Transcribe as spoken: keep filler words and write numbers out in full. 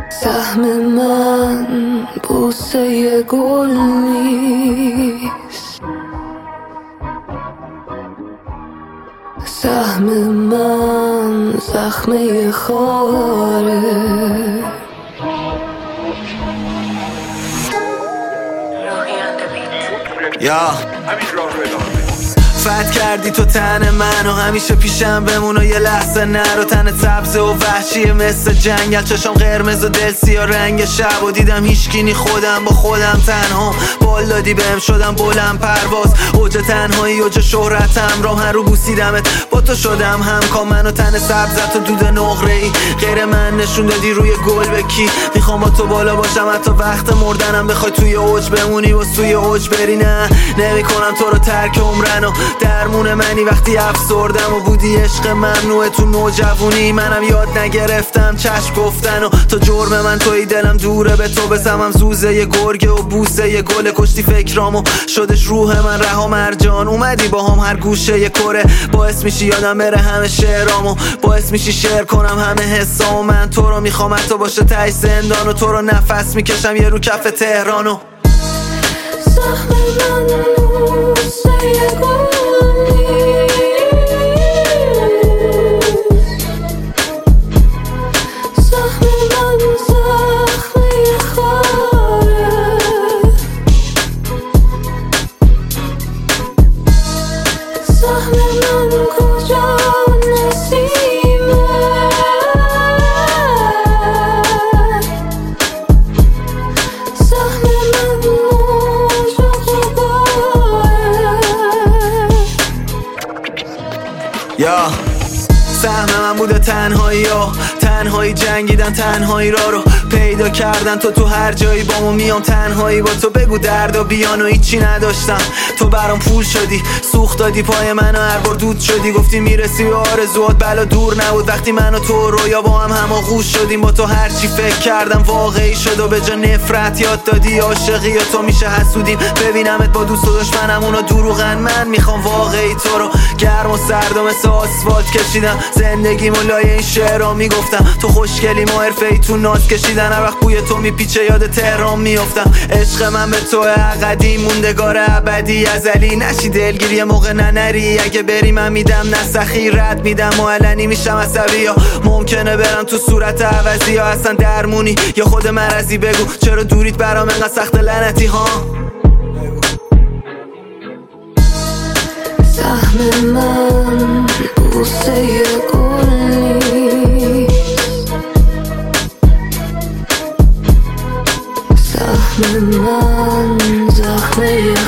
سهم من بوسه گل نیست، سهم من زخمه خاره. یا فت کردی تو تن من و همیشه پیشم بمون و یه لحظه نرو. تن سبزه و وحشیه مثل جنگل، چشام قرمز و دل سیاه رنگ شب و دیدم هیچکی خودم با خودم تنها. بال دادی بهم شدم بلند پرواز، اوج تنهایی اوج شهرتم، راهن رو بوسیدمت با تو شدم همکام. من و تن سبزت و دود نقره ای غیر من نشون دادی روی گل به کی. میخوام با تو بالا باشم حتی وقت مردنم، بخوای توی اوج بمونی و سوی اوج بری. نه نمیکنم تو رو ترک عمرن و درمون منی وقتی افسردم و بودی عشق ممنوع تو نوجوونی. منم یاد نگرفتم چشم گفتن و تو جرم من توی دلم دوره به تو بسمم زوزه ی گرگه و بوسه ی گل. کشتی فکرامو شدش روح من رها مرجان، اومدی با هم هر گوشه ی کره. باعث میشی یادم بره همه شعرامو، باعث میشی شعر کنم همه حسامو. من تو رو میخوام حتی باشه ته زندان و تو رو نفس میکشم یه رو کف تهرانو. سهم من بوسه ی گل یا سهم من بوده تنهایی ها، تنهایی جنگیدن تنهایی را رو پیدا کردن. تو تو هر جایی با ما میام تنهایی با تو بگو درد و بیان و هیچی نداشتم. تو برام پول شدی سوخت دادی پای من و هر بار دود شدی. گفتی میرسی به آرزوات بلا دور نبود وقتی من و تو رویا با هم هماغوش شدیم. با تو هرچی فکر کردم واقعی شد و به جا نفرت یاد دادی عاشقی و تو میشه حسودیم. ببینمت با دوست و دشمنم اونا دروغن، من میخوام واقعی تو رو. گرم و سرد و مثل آسفالت کشیدم زندگیمو لای این شعرها میگفتم. تو خوشگلی ما حرفه‌ای تو ناز کشیدن، هر وقت بوی تو میپیچه یاد تهران میافتم. عشق من به تو قدیم موندگار ابدی ازلی، نشی دلگیری موقع ننری. اگه بری من میدم نسخی رد میدم و علنی میشم عصبی. یا ممکنه برم تو صورت عوضی یا اصلا درمونی یا خود مرضی. بگو چرا دوریت برام انقدر سخت لعنتی ها. سهم من بوسه ی گل نیست، سهم من زخمه